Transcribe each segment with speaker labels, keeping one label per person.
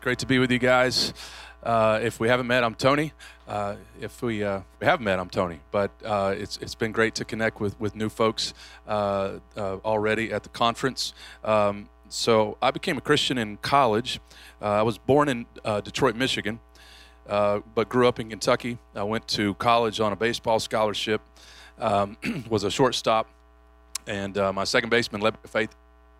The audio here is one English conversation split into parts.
Speaker 1: Great to be with you guys. If we haven't met, I'm Tony. If we have met, I'm Tony. But it's been great to connect with new folks already at the conference. So I became a Christian in college. I was born in Detroit, Michigan, but grew up in Kentucky. I went to college on a baseball scholarship, was a shortstop, and my second baseman led by faith.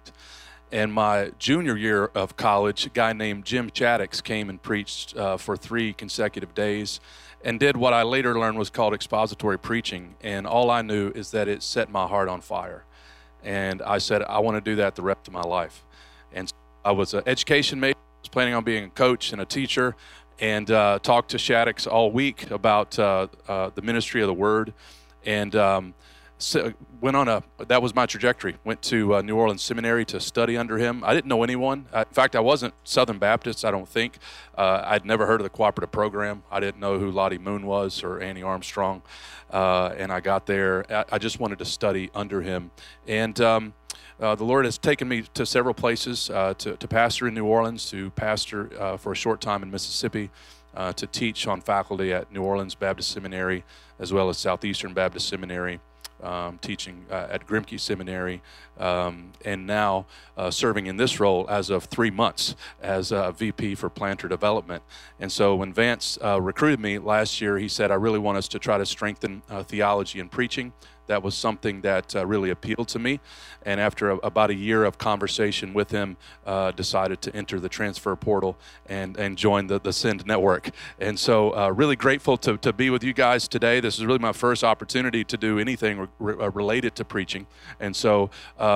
Speaker 1: And my junior year of college, a guy named Jim Chaddix came and preached for 3 consecutive days and did what I later learned was called expository preaching. And all I knew is that it set my heart on fire. And I said, I want to do that the rest of my life. And so I was an education major, was planning on being a coach and a teacher, and talked to Chaddix all week about the ministry of the Word. And so that was my trajectory. Went to New Orleans Seminary to study under him. I didn't know anyone. In fact, I wasn't Southern Baptist, I don't think. I'd never heard of the cooperative program. I didn't know who Lottie Moon was or Annie Armstrong. And I got there. I just wanted to study under him. And the Lord has taken me to several places, to pastor in New Orleans, to pastor for a short time in Mississippi, to teach on faculty at New Orleans Baptist Seminary, as well as Southeastern Baptist Seminary. Teaching at Grimke Seminary, and now serving in this role as of 3 months as a VP for Planter Development. And so when Vance recruited me last year, he said, I really want us to try to strengthen theology and preaching. That was something that really appealed to me. And after about a year of conversation with him, decided to enter the transfer portal and join the Send Network. And so really grateful to be with you guys today. This is really my first opportunity to do anything related to preaching. And so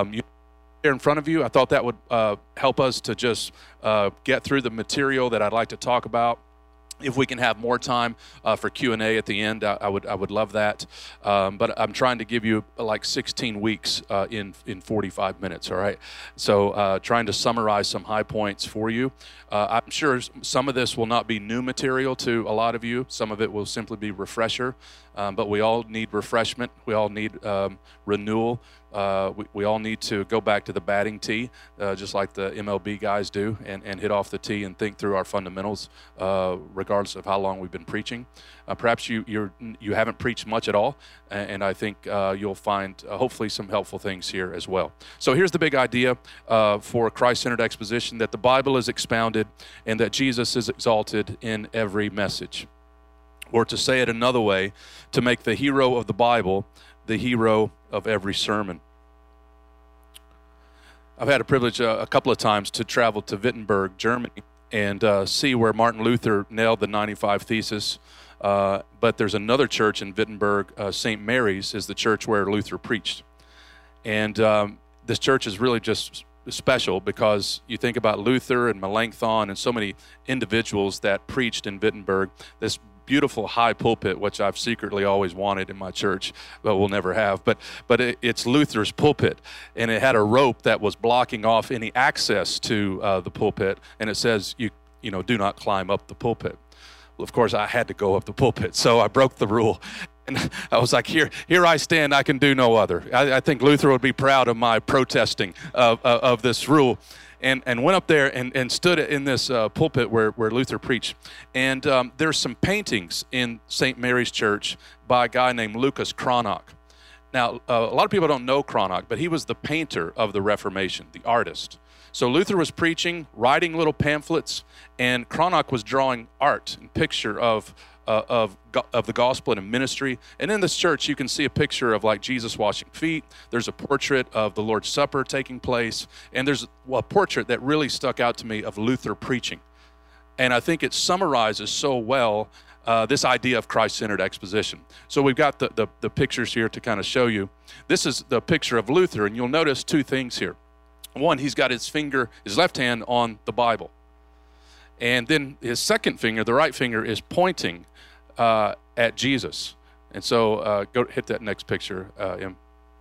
Speaker 1: here in front of you, I thought that would help us to just get through the material that I'd like to talk about. If we can have more time for Q&A at the end, I would love that. But I'm trying to give you like 16 weeks in 45 minutes, all right? So trying to summarize some high points for you. I'm sure some of this will not be new material to a lot of you. Some of it will simply be refresher. But we all need refreshment. We all need renewal. We all need to go back to the batting tee, just like the MLB guys do, and hit off the tee and think through our fundamentals, regardless of how long we've been preaching. Perhaps you haven't preached much at all, and I think you'll find hopefully some helpful things here as well. So here's the big idea for Christ-centered exposition: that the Bible is expounded and that Jesus is exalted in every message. Or to say it another way, to make the hero of the Bible the hero of every sermon. I've had a privilege a couple of times to travel to Wittenberg, Germany, and see where Martin Luther nailed the 95 Thesis. But there's another church in Wittenberg, St. Mary's, is the church where Luther preached. And this church is really just special because you think about Luther and Melanchthon and so many individuals that preached in Wittenberg. This beautiful high pulpit, which I've secretly always wanted in my church, but will never have. But it's Luther's pulpit, and it had a rope that was blocking off any access to the pulpit, and it says, you know, do not climb up the pulpit. Well, of course, I had to go up the pulpit, so I broke the rule. And I was like, here I stand, I can do no other. I think Luther would be proud of my protesting of this rule. And went up there and stood in this pulpit where Luther preached. And there's some paintings in St. Mary's Church by a guy named Lucas Cranach. Now, a lot of people don't know Cranach, but he was the painter of the Reformation, the artist. So Luther was preaching, writing little pamphlets, and Cranach was drawing art and picture of the gospel and ministry. And in this church, you can see a picture of like Jesus washing feet. There's a portrait of the Lord's Supper taking place. And there's a portrait that really stuck out to me of Luther preaching. And I think it summarizes so well this idea of Christ-centered exposition. So we've got the pictures here to kind of show you. This is the picture of Luther, and you'll notice 2 things here. One, he's got his left hand on the Bible. And then his second finger, the right finger, is pointing at Jesus. And so go hit that next picture, Em.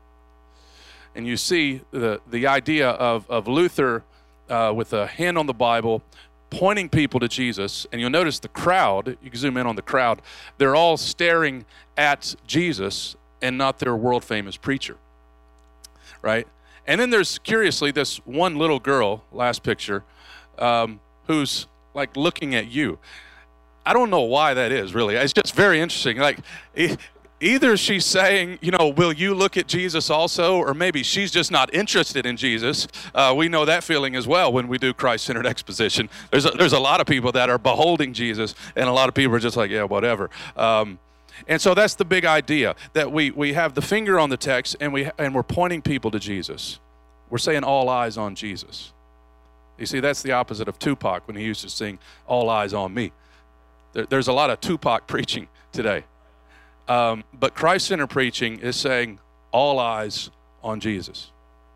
Speaker 1: And you see the idea of Luther with a hand on the Bible, pointing people to Jesus. And you'll notice the crowd, you can zoom in on the crowd, they're all staring at Jesus and not their world-famous preacher, right? And then there's, curiously, this one little girl, last picture, who's like looking at you. I don't know why that is, really. It's just very interesting. Like, either she's saying, you know, will you look at Jesus also? Or maybe she's just not interested in Jesus. We know that feeling as well when we do Christ-centered exposition. There's a lot of people that are beholding Jesus, and a lot of people are just like, yeah, whatever. And so that's the big idea, that we have the finger on the text, and we're pointing people to Jesus. We're saying all eyes on Jesus. You see, that's the opposite of Tupac when he used to sing, all eyes on me. There's a lot of Tupac preaching today. But Christ-centered preaching is saying all eyes on Jesus.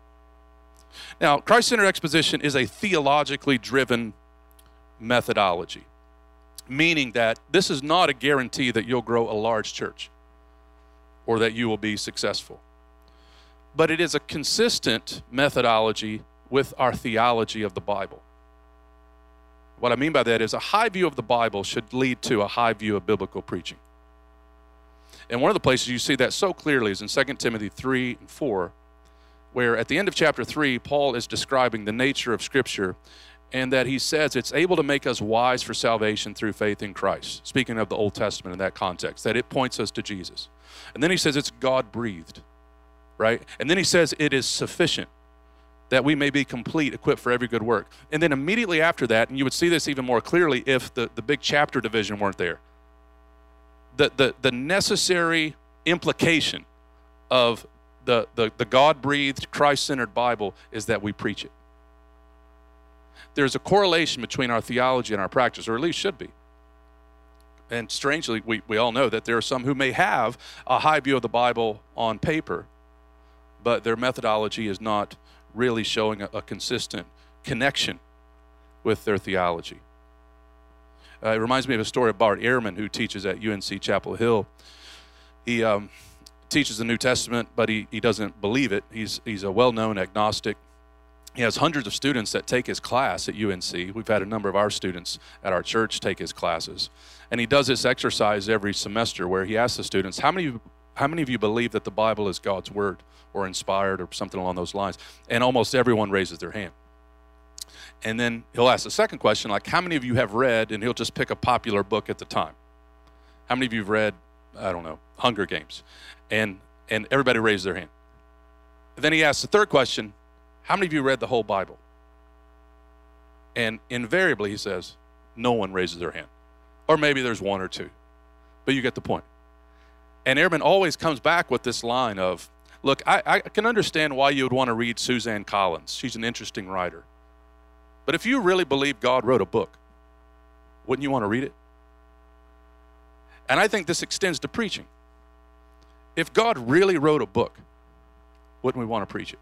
Speaker 1: Now, Christ-centered exposition is a theologically driven methodology, meaning that this is not a guarantee that you'll grow a large church or that you will be successful. But it is a consistent methodology with our theology of the Bible. What I mean by that is a high view of the Bible should lead to a high view of biblical preaching. And one of the places you see that so clearly is in 2 Timothy 3 and 4, where at the end of chapter 3, Paul is describing the nature of Scripture, and that he says it's able to make us wise for salvation through faith in Christ. Speaking of the Old Testament in that context, that it points us to Jesus. And then he says it's God-breathed, right? And then he says it is sufficient, that we may be complete, equipped for every good work. And then immediately after that, and you would see this even more clearly if the big chapter division weren't there, the necessary implication of the God-breathed, Christ-centered Bible is that we preach it. There's a correlation between our theology and our practice, or at least should be. And strangely, we all know that there are some who may have a high view of the Bible on paper, but their methodology is not really showing a consistent connection with their theology. It reminds me of a story of Bart Ehrman, who teaches at UNC Chapel Hill. He teaches the New Testament, but he doesn't believe it. He's a well-known agnostic. He has hundreds of students that take his class at UNC. We've had a number of our students at our church take his classes. And he does this exercise every semester where he asks the students, how many of you believe that the Bible is God's word or inspired or something along those lines? And almost everyone raises their hand. And then he'll ask the second question, like, how many of you have read, and he'll just pick a popular book at the time. How many of you have read, I don't know, Hunger Games? And everybody raises their hand. And then he asks the third question, how many of you read the whole Bible? And invariably he says, no one raises their hand. Or maybe there's one or two. But you get the point. And Ehrman always comes back with this line of, look, I can understand why you would want to read Suzanne Collins. She's an interesting writer. But if you really believe God wrote a book, wouldn't you want to read it? And I think this extends to preaching. If God really wrote a book, wouldn't we want to preach it?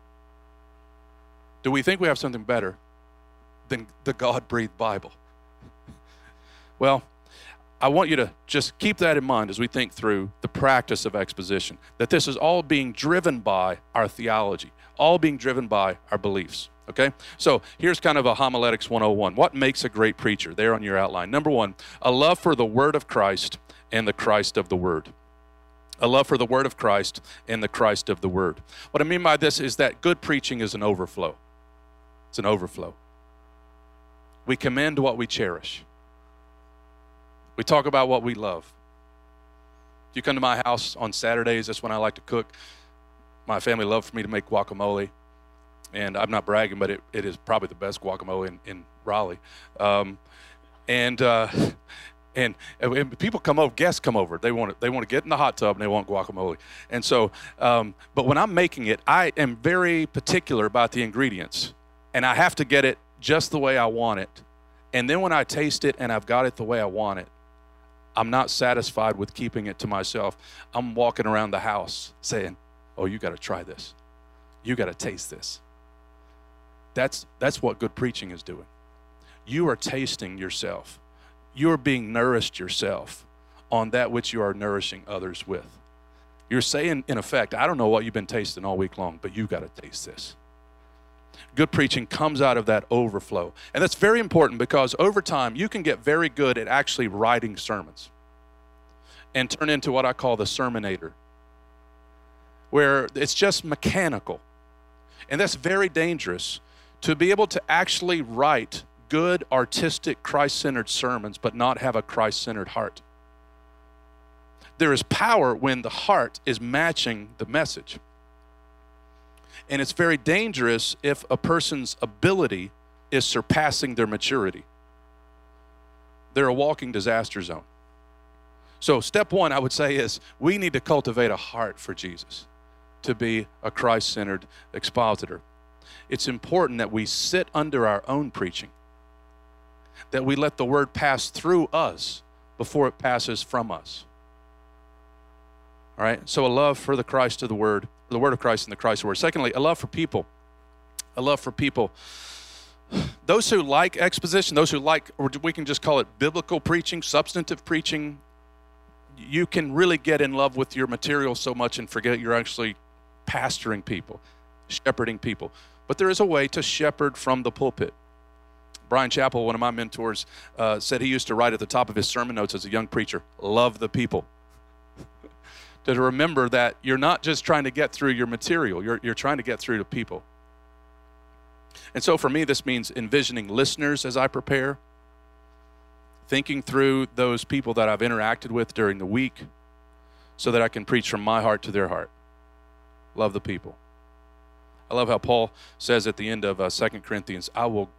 Speaker 1: Do we think we have something better than the God-breathed Bible? Well, I want you to just keep that in mind as we think through the practice of exposition, that this is all being driven by our theology, all being driven by our beliefs, okay? So here's kind of a homiletics 101. What makes a great preacher? There on your outline. Number one, a love for the Word of Christ and the Christ of the Word. A love for the Word of Christ and the Christ of the Word. What I mean by this is that good preaching is an overflow. It's an overflow. We commend what we cherish. We talk about what we love. If you come to my house on Saturdays, that's when I like to cook. My family loves for me to make guacamole. And I'm not bragging, but it is probably the best guacamole in Raleigh. And people come over, guests come over. They want to get in the hot tub and they want guacamole. And so, but when I'm making it, I am very particular about the ingredients. And I have to get it just the way I want it. And then when I taste it and I've got it the way I want it, I'm not satisfied with keeping it to myself. I'm walking around the house saying, oh, you got to try this. You got to taste this. That's what good preaching is doing. You are tasting yourself. You are being nourished yourself on that which you are nourishing others with. You're saying, in effect, I don't know what you've been tasting all week long, but you got to taste this. Good preaching comes out of that overflow. And that's very important because over time, you can get very good at actually writing sermons and turn into what I call the sermonator, where it's just mechanical. And that's very dangerous, to be able to actually write good, artistic, Christ-centered sermons, but not have a Christ-centered heart. There is power when the heart is matching the message. And it's very dangerous if a person's ability is surpassing their maturity. They're a walking disaster zone. So step one, I would say, is we need to cultivate a heart for Jesus, to be a Christ-centered expositor. It's important that we sit under our own preaching, that we let the word pass through us before it passes from us. All right, so a love for the Christ of the word of Christ and the Christ of the word. Secondly, a love for people. A love for people. Those who like exposition, those who like, or we can just call it biblical preaching, substantive preaching, you can really get in love with your material so much and forget you're actually pastoring people, shepherding people. But there is a way to shepherd from the pulpit. Brian Chappell, one of my mentors, said he used to write at the top of his sermon notes as a young preacher, love the people. To remember that you're not just trying to get through your material, you're trying to get through to people. And so for me, this means envisioning listeners as I prepare, thinking through those people that I've interacted with during the week so that I can preach from my heart to their heart. Love the people. I love how Paul says at the end of 2 Corinthians, I will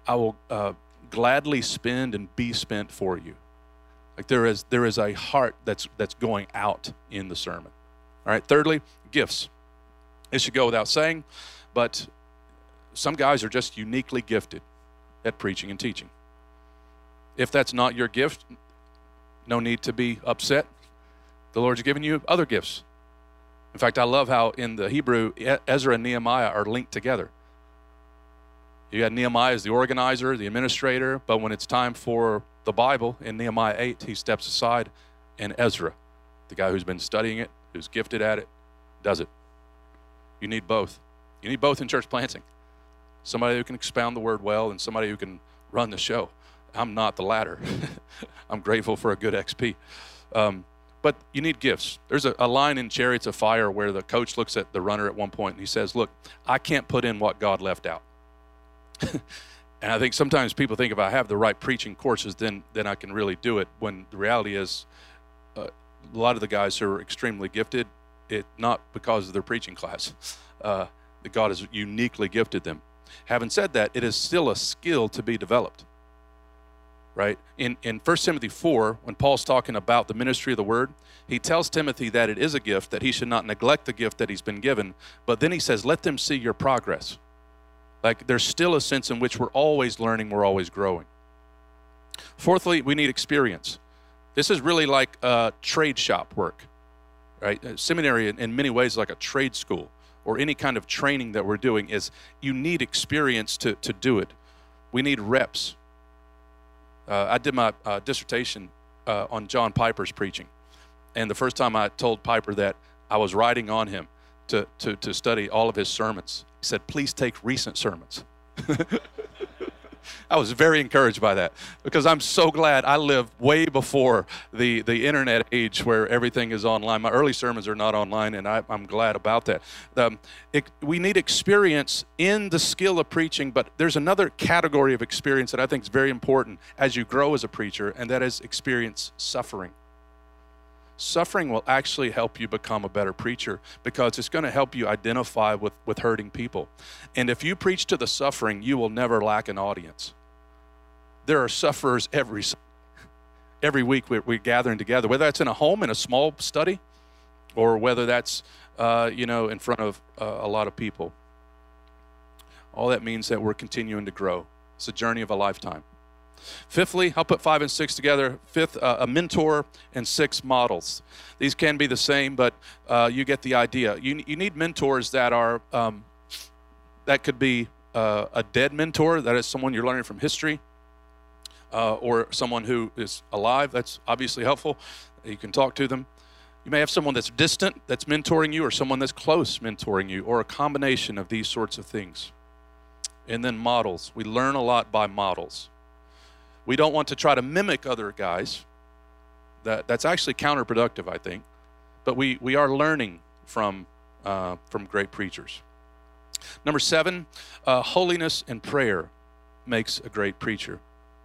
Speaker 1: gladly spend and be spent for you. Like there is a heart that's going out in the sermon. All right, thirdly, gifts. It should go without saying, but some guys are just uniquely gifted at preaching and teaching. If that's not your gift, no need to be upset. The Lord's given you other gifts. In fact, I love how in the Hebrew, Ezra and Nehemiah are linked together. You got Nehemiah as the organizer, the administrator, but when it's time for the Bible, in Nehemiah 8, he steps aside, and Ezra, the guy who's been studying it, who's gifted at it, does it. You need both. You need both in church planting. Somebody who can expound the word well and somebody who can run the show. I'm not the latter. I'm grateful for a good XP. But you need gifts. There's a line in Chariots of Fire where the coach looks at the runner at one point and he says, look, I can't put in what God left out. And I think sometimes people think if I have the right preaching courses, then I can really do it, when the reality is a lot of the guys who are extremely gifted, not because of their preaching class, that God has uniquely gifted them. Having said that, it is still a skill to be developed. Right? In 1 Timothy 4, when Paul's talking about the ministry of the word, he tells Timothy that it is a gift, that he should not neglect the gift that he's been given. But then he says, let them see your progress. Like there's still a sense in which we're always learning, we're always growing. Fourthly, we need experience. This is really like trade shop work. Right? Seminary in many ways is like a trade school, or any kind of training that we're doing is you need experience to do it. We need reps. I did my dissertation on John Piper's preaching. And the first time I told Piper that I was writing on him to study all of his sermons, he said, please take recent sermons. I was very encouraged by that, because I'm so glad I lived way before the internet age where everything is online. My early sermons are not online, and I'm glad about that. We need experience in the skill of preaching, but there's another category of experience that I think is very important as you grow as a preacher, and that is experience suffering. Suffering will actually help you become a better preacher, because it's going to help you identify with hurting people. And if you preach to the suffering, you will never lack an audience. There are sufferers every week we're gathering together, whether that's in a home, in a small study, or whether that's in front of a lot of people. All that means that we're continuing to grow. It's a journey of a lifetime. Fifthly, I'll put 5 and 6 together. Fifth, a mentor, and 6, models. These can be the same, but you get the idea. You need mentors that are, that could be a dead mentor, that is someone you're learning from history, or someone who is alive. That's obviously helpful. You can talk to them. You may have someone that's distant that's mentoring you, or someone that's close mentoring you, or a combination of these sorts of things. And then models. We learn a lot by models. We don't want to try to mimic other guys. That's actually counterproductive, I think. But we are learning from great preachers. Number 7, holiness and prayer. makes a great preacher?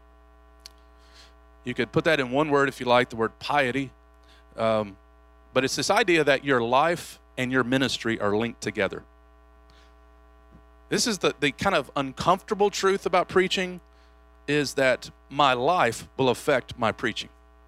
Speaker 1: You could put that in one word if you like, the word piety. But it's this idea that your life and your ministry are linked together. This is the kind of uncomfortable truth about preaching, is that my life will affect my preaching.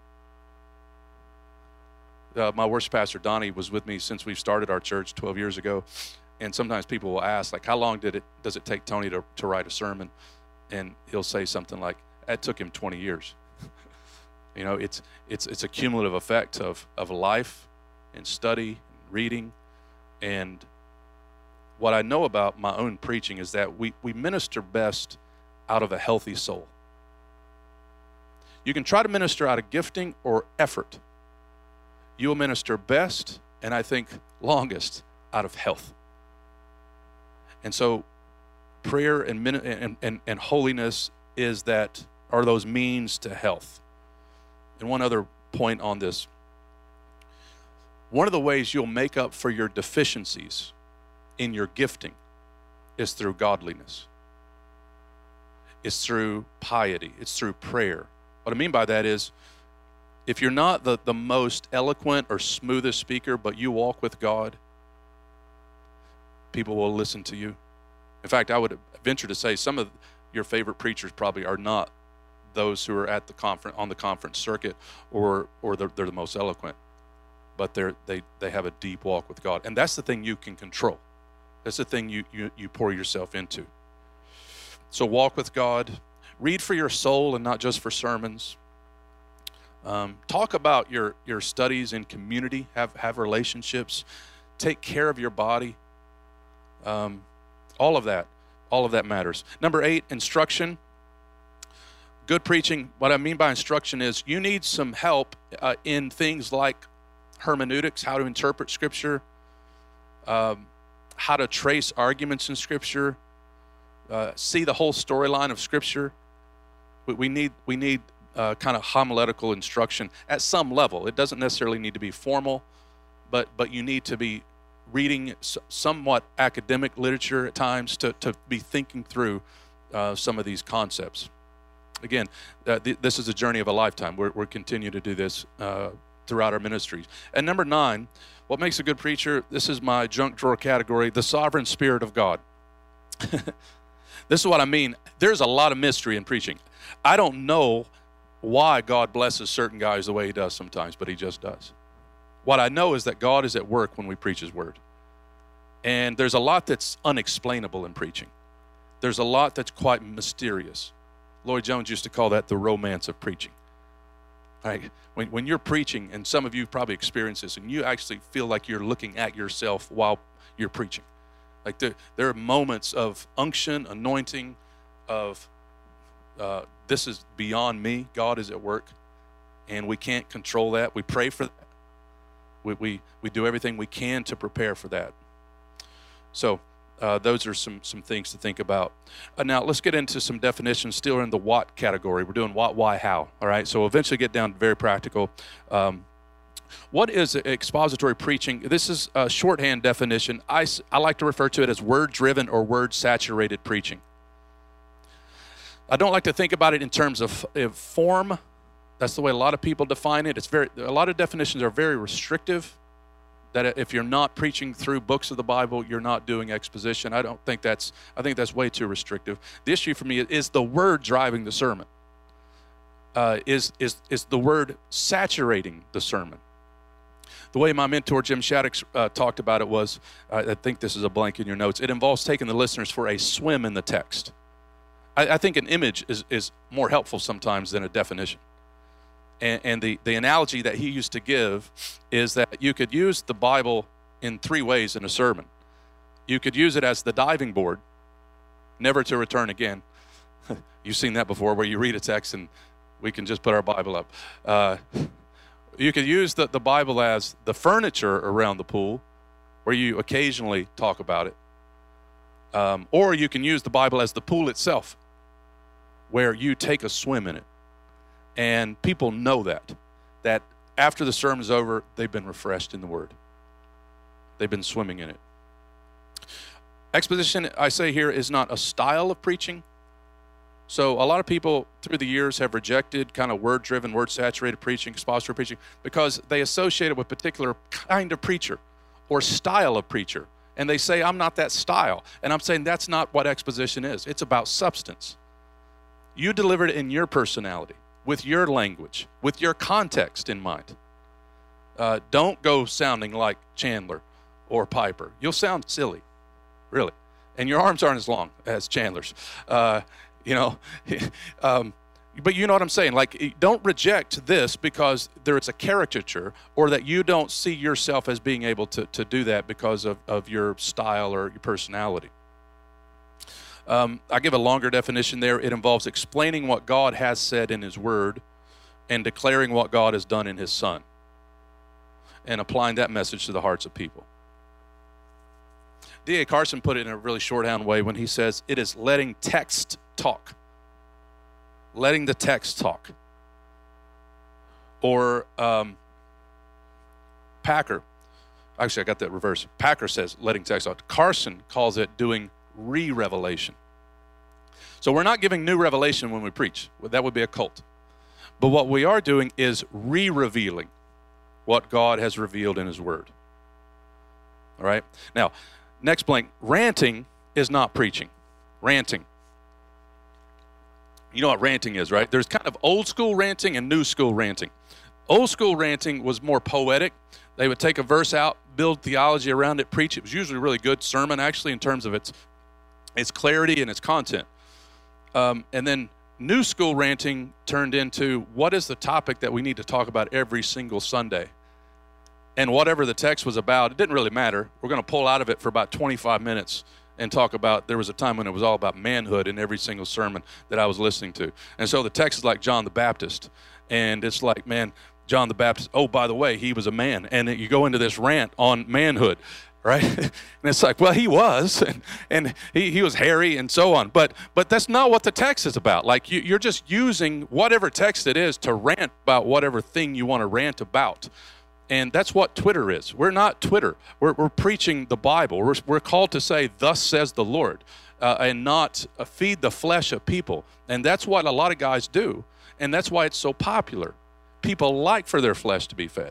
Speaker 1: My worship pastor, Donnie, was with me since we started our church 12 years ago. And sometimes people will ask, like, how long does it take Tony to write a sermon? And he'll say something like, it took him 20 years. You know, it's a cumulative effect of life and study and reading. And what I know about my own preaching is that we minister best out of a healthy soul. You can try to minister out of gifting or effort. You will minister best, and I think longest, out of health. And so prayer and holiness are those means to health. And one other point on this. One of the ways you'll make up for your deficiencies in your gifting is through godliness. It's through piety. It's through prayer. What I mean by that is, if you're not the most eloquent or smoothest speaker, but you walk with God, people will listen to you. In fact, I would venture to say some of your favorite preachers probably are not those who are at the on the conference circuit, or they're the most eloquent, but they have a deep walk with God, and that's the thing you can control. That's the thing you pour yourself into. So walk with God, read for your soul and not just for sermons. Talk about your studies in community. Have relationships. Take care of your body. All of that matters. Number 8, instruction. Good preaching, what I mean by instruction is you need some help in things like hermeneutics, how to interpret Scripture, how to trace arguments in Scripture, see the whole storyline of Scripture. We need kind of homiletical instruction at some level. It doesn't necessarily need to be formal, but you need to be reading somewhat academic literature at times to be thinking through some of these concepts. Again, this is a journey of a lifetime. We're continuing to do this throughout our ministries. And number 9, what makes a good preacher? This is my junk drawer category, the sovereign Spirit of God. This is what I mean. There's a lot of mystery in preaching. I don't know why God blesses certain guys the way he does sometimes, but he just does. What I know is that God is at work when we preach his word. And there's a lot that's unexplainable in preaching. There's a lot that's quite mysterious. Lloyd Jones used to call that the romance of preaching. Right? When you're preaching, and some of you probably experience this, and you actually feel like you're looking at yourself while you're preaching. Like there are moments of unction, anointing, of this is beyond me. God is at work, and we can't control that. We pray for that. We do everything we can to prepare for that. So those are some things to think about. Now let's get into some definitions. Still in the what category. We're doing what, why, how. All right. So we'll eventually get down to very practical. What is expository preaching? This is a shorthand definition. I like to refer to it as word-driven or word-saturated preaching. I don't like to think about it in terms of form. That's the way a lot of people define it. A lot of definitions are very restrictive, that if you're not preaching through books of the Bible, you're not doing exposition. I think that's way too restrictive. The issue for me is the word driving the sermon. Is the word saturating the sermon? The way my mentor, Jim Shaddix, talked about it was, I think this is a blank in your notes, it involves taking the listeners for a swim in the text. I think an image is more helpful sometimes than a definition. And the analogy that he used to give is that you could use the Bible in 3 ways in a sermon. You could use it as the diving board, never to return again. You've seen that before, where you read a text and we can just put our Bible up. You could use the Bible as the furniture around the pool, where you occasionally talk about it. Or you can use the Bible as the pool itself, where you take a swim in it. And people know that after the sermon's over, they've been refreshed in the Word. They've been swimming in it. Exposition, I say here, is not a style of preaching. So a lot of people through the years have rejected kind of word-driven, word-saturated preaching, expository preaching, because they associate it with a particular kind of preacher or style of preacher. And they say, I'm not that style. And I'm saying that's not what exposition is. It's about substance. You deliver it in your personality, with your language, with your context in mind. Don't go sounding like Chandler or Piper. You'll sound silly, really. And your arms aren't as long as Chandler's. But you know what I'm saying? Like, don't reject this because there is a caricature, or that you don't see yourself as being able to do that because of your style or your personality. I give a longer definition there. It involves explaining what God has said in His Word and declaring what God has done in His Son and applying that message to the hearts of people. D.A. Carson put it in a really shorthand way when he says, it is letting text talk. Letting the text talk. Or Packer, actually I got that reversed. Packer says letting text talk. Carson calls it doing re-revelation. So we're not giving new revelation when we preach. That would be a cult. But what we are doing is re-revealing what God has revealed in His Word. All right? Now, next blank, ranting is not preaching. Ranting. You know what ranting is, right? There's kind of old school ranting and new school ranting. Old school ranting was more poetic. They would take a verse out, build theology around it, preach. It was usually a really good sermon, actually, in terms of its clarity and its content. And then new school ranting turned into, what is the topic that we need to talk about every single Sunday? And whatever the text was about, it didn't really matter. We're going to pull out of it for about 25 minutes and talk about, there was a time when it was all about manhood in every single sermon that I was listening to. And so the text is like John the Baptist. And it's like, man, John the Baptist, oh, by the way, he was a man. And you go into this rant on manhood, right? And it's like, well, he was, and he was hairy and so on. But that's not what the text is about. Like, you're just using whatever text it is to rant about whatever thing you want to rant about. And that's what Twitter is. We're not Twitter. We're preaching the Bible. We're called to say, thus says the Lord, and not feed the flesh of people. And that's what a lot of guys do. And that's why it's so popular. People like for their flesh to be fed.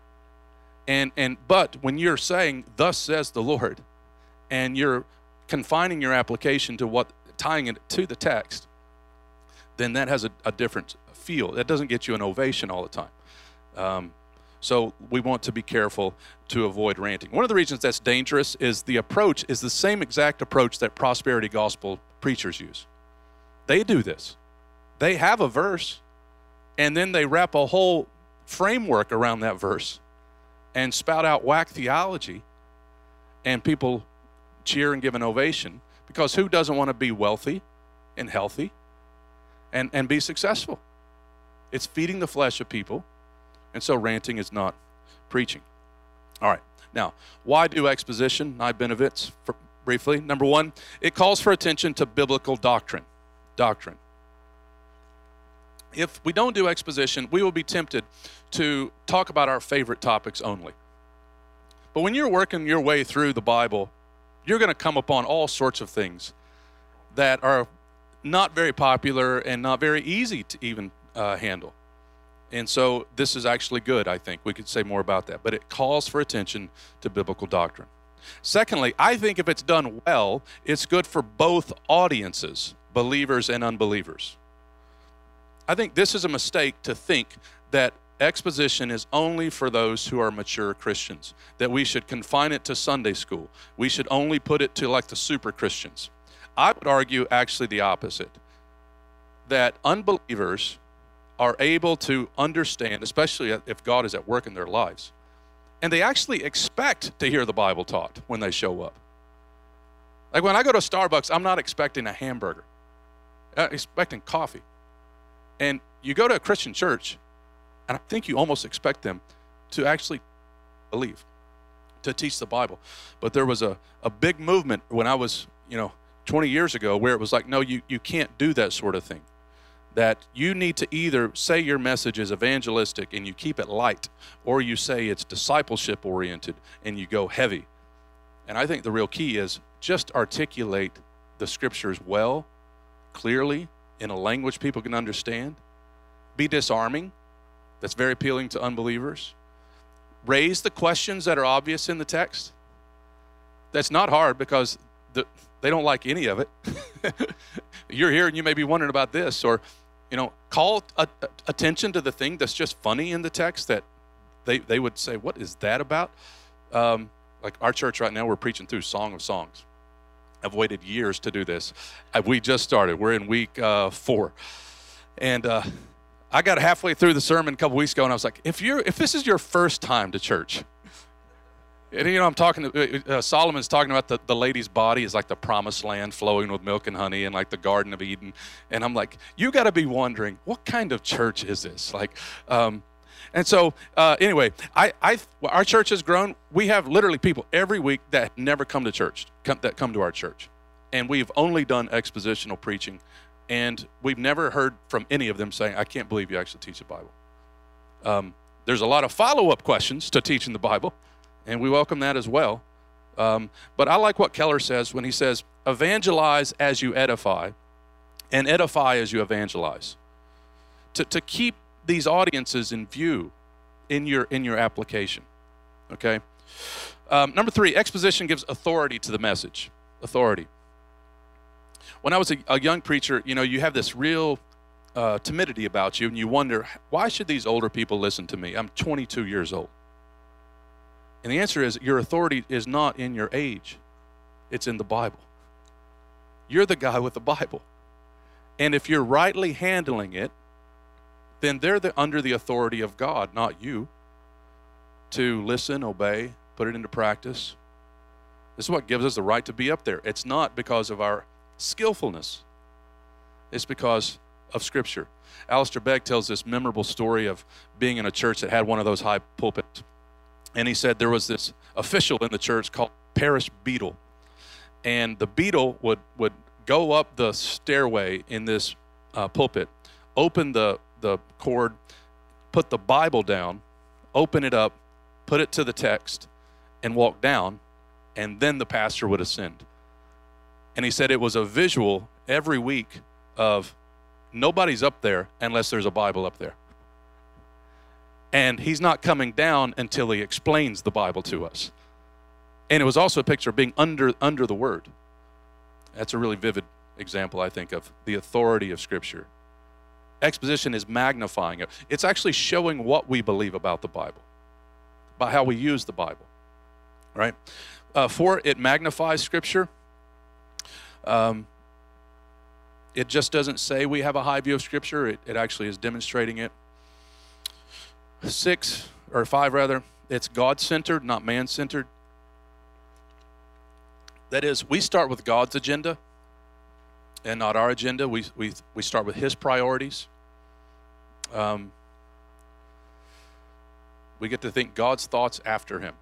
Speaker 1: But when you're saying, thus says the Lord, and you're confining your application to tying it to the text, then that has a different feel. That doesn't get you an ovation all the time. So we want to be careful to avoid ranting. One of the reasons that's dangerous is the approach is the same exact approach that prosperity gospel preachers use. They do this. They have a verse, and then they wrap a whole framework around that verse and spout out whack theology, and people cheer and give an ovation, because who doesn't want to be wealthy and healthy and be successful? It's feeding the flesh of people. And so ranting is not preaching. All right. Now, why do exposition? 9 benefits, briefly. Number 1, it calls for attention to biblical doctrine. Doctrine. If we don't do exposition, we will be tempted to talk about our favorite topics only. But when you're working your way through the Bible, you're going to come upon all sorts of things that are not very popular and not very easy to even handle. And so this is actually good, I think. We could say more about that. But it calls for attention to biblical doctrine. Secondly, I think if it's done well, it's good for both audiences, believers and unbelievers. I think this is a mistake to think that exposition is only for those who are mature Christians, that we should confine it to Sunday school. We should only put it to like the super Christians. I would argue actually the opposite, that unbelievers are able to understand, especially if God is at work in their lives, and they actually expect to hear the Bible taught when they show up. Like when I go to Starbucks, I'm not expecting a hamburger. I'm expecting coffee. And you go to a Christian church, and I think you almost expect them to actually believe, to teach the Bible. But there was a big movement when I was, 20 years ago where it was like, no, you can't do that sort of thing. That you need to either say your message is evangelistic and you keep it light, or you say it's discipleship oriented and you go heavy. And I think the real key is just articulate the scriptures well, clearly, in a language people can understand. Be disarming. That's very appealing to unbelievers. Raise the questions that are obvious in the text. That's not hard because they don't like any of it. You're here and you may be wondering about this, or, call attention to the thing that's just funny in the text that they would say, what is that about? Like our church right now, we're preaching through Song of Songs. I've waited years to do this. We just started. We're in week 4. And I got halfway through the sermon a couple weeks ago, and I was like, if this is your first time to church, and I'm talking to, Solomon's talking about the lady's body is like the promised land flowing with milk and honey and like the Garden of Eden. And I'm like, you got to be wondering, what kind of church is this? And so anyway, our church has grown. We have literally people every week that never come to church, that come to our church. And we've only done expositional preaching. And we've never heard from any of them saying, I can't believe you actually teach the Bible. There's a lot of follow-up questions to teaching the Bible, and we welcome that as well. But I like what Keller says when he says, evangelize as you edify, and edify as you evangelize. To keep these audiences in view in your application, okay? Number 3, exposition gives authority to the message. Authority. When I was a young preacher, you have this real timidity about you, and you wonder, why should these older people listen to me? I'm 22 years old. And the answer is, your authority is not in your age. It's in the Bible. You're the guy with the Bible. And if you're rightly handling it, then they're under the authority of God, not you, to listen, obey, put it into practice. This is what gives us the right to be up there. It's not because of our skillfulness. It's because of Scripture. Alistair Begg tells this memorable story of being in a church that had one of those high pulpits. And he said there was this official in the church called Parish Beadle. And the beadle would go up the stairway in this pulpit, open the cord, put the Bible down, open it up, put it to the text, and walk down, and then the pastor would ascend. And he said it was a visual every week of nobody's up there unless there's a Bible up there. And he's not coming down until he explains the Bible to us. And it was also a picture of being under the Word. That's a really vivid example, I think, of the authority of Scripture. Exposition is magnifying it. It's actually showing what we believe about the Bible, about how we use the Bible, right? 4, it magnifies Scripture. It just doesn't say we have a high view of Scripture. It actually is demonstrating it. 5 rather, it's God-centered, not man-centered. That is, we start with God's agenda and not our agenda. We start with His priorities. We get to think God's thoughts after Him.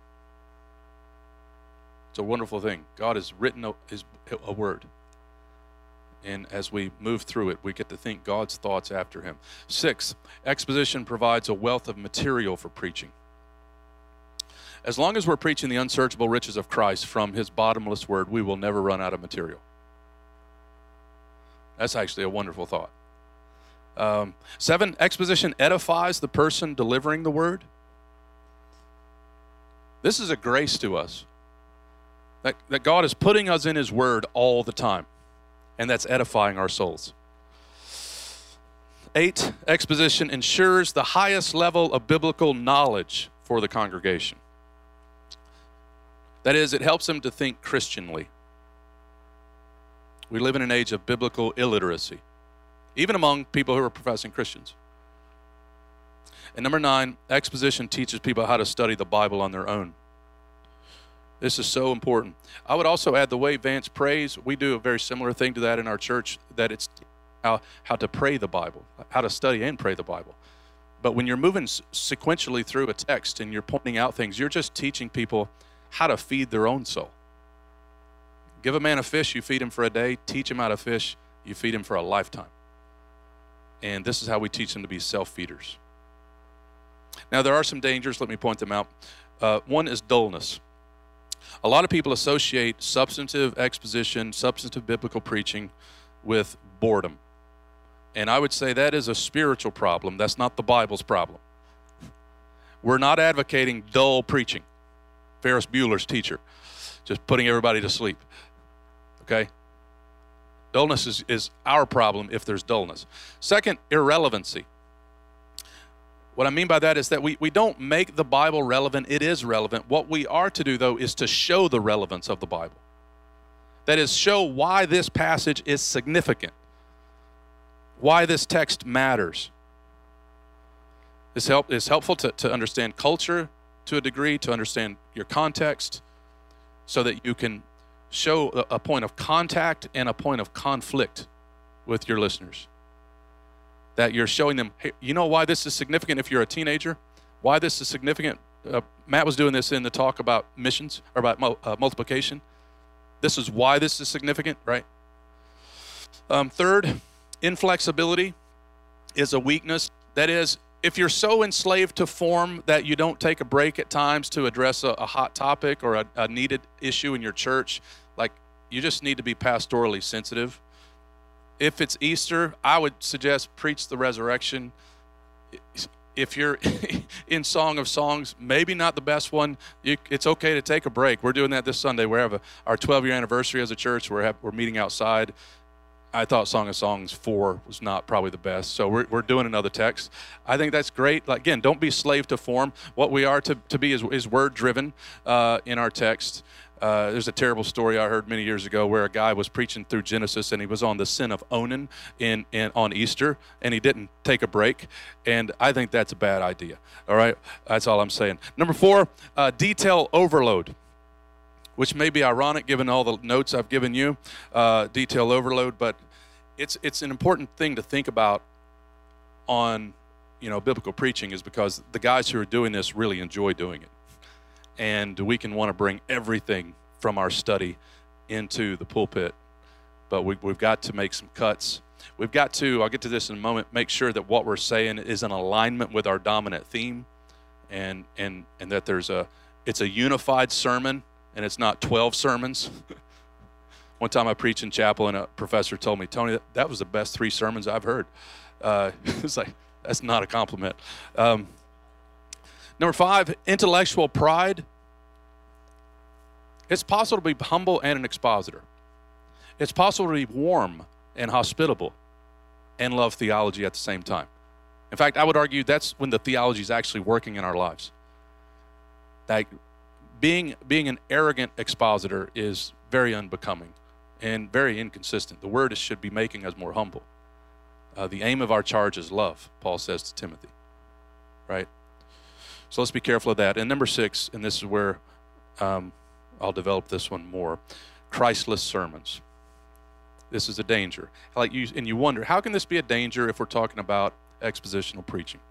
Speaker 1: It's a wonderful thing. God has written a word. And as we move through it, we get to think God's thoughts after Him. 6, exposition provides a wealth of material for preaching. As long as we're preaching the unsearchable riches of Christ from His bottomless word, we will never run out of material. That's actually a wonderful thought. 7, exposition edifies the person delivering the word. This is a grace to us, that God is putting us in His word all the time. And that's edifying our souls. 8, exposition ensures the highest level of biblical knowledge for the congregation. That is, it helps them to think Christianly. We live in an age of biblical illiteracy, even among people who are professing Christians. And number 9, exposition teaches people how to study the Bible on their own. This is so important. I would also add the way Vance prays. We do a very similar thing to that in our church, that it's how to pray the Bible, how to study and pray the Bible. But when you're moving sequentially through a text and you're pointing out things, you're just teaching people how to feed their own soul. Give a man a fish, you feed him for a day. Teach him how to fish, you feed him for a lifetime. And this is how we teach them to be self-feeders. Now, there are some dangers. Let me point them out. One is dullness. A lot of people associate substantive exposition, substantive biblical preaching with boredom. And I would say that is a spiritual problem. That's not the Bible's problem. We're not advocating dull preaching. Ferris Bueller's teacher, just putting everybody to sleep. Okay? Dullness is our problem if there's dullness. Second, irrelevancy. What I mean by that is that we don't make the Bible relevant. It is relevant. What we are to do, though, is to show the relevance of the Bible. That is, show why this passage is significant, why this text matters. It's helpful to understand culture to a degree, to understand your context, so that you can show a point of contact and a point of conflict with your listeners. That you're showing them, hey, you know why this is significant if you're a teenager? Why this is significant? Matt was doing this in the talk about missions, or about multiplication. This is why this is significant, right? Third, inflexibility is a weakness. That is, if you're so enslaved to form that you don't take a break at times to address a hot topic or a needed issue in your church, like, you just need to be pastorally sensitive. If it's Easter, I would suggest preach the resurrection. If you're in Song of Songs, maybe not the best one, it's okay to take a break. We're doing that this Sunday. We have our 12-year anniversary as a church. We're meeting outside. I thought Song of Songs 4 was not probably the best, so we're doing another text. I think that's great. Like, again, don't be slave to form. What we are to be is word-driven in our text. There's a terrible story I heard many years ago where a guy was preaching through Genesis, and he was on the sin of Onan on Easter, and he didn't take a break, and I think that's a bad idea. All right? That's all I'm saying. Number 4, detail overload, which may be ironic given all the notes I've given you, detail overload, but it's an important thing to think about on, biblical preaching, is because the guys who are doing this really enjoy doing it. And we can want to bring everything from our study into the pulpit, but we've got to make some cuts. We've got to, I'll get to this in a moment, make sure that what we're saying is in alignment with our dominant theme, and that it's a unified sermon, and it's not 12 sermons. One time I preached in chapel, and a professor told me, Tony, that was the best 3 sermons I've heard. It's like, that's not a compliment. Number 5, intellectual pride. It's possible to be humble and an expositor. It's possible to be warm and hospitable and love theology at the same time. In fact, I would argue that's when the theology is actually working in our lives. Like, being an arrogant expositor is very unbecoming and very inconsistent. The word should be making us more humble. The aim of our charge is love, Paul says to Timothy, right? So let's be careful of that. And number 6, and this is where I'll develop this one more, Christless sermons. This is a danger. And you wonder, how can this be a danger if we're talking about expositional preaching?